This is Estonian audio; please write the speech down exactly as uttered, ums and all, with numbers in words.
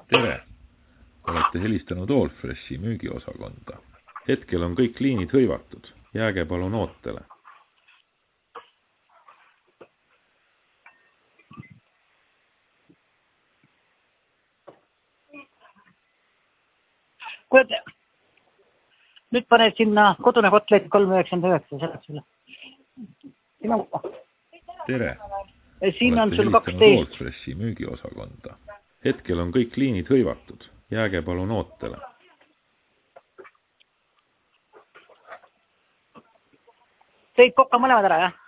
Tere! Olete helistanud Allfreshi müügiosakonda. Hetkel on kõik liinid hõivatud. Jääge palun ootele. Kuule, nüüd pane sinna kodune kotlet kolm üheksakümmend üheksa. Tere! Siin on Olete sul helistanud kaksteist. Allfreshi müügiosakonda. Hetkel on kõik liinid hõivatud. Jääge palun ootele. Tõid kokka mõlemad ära, jah?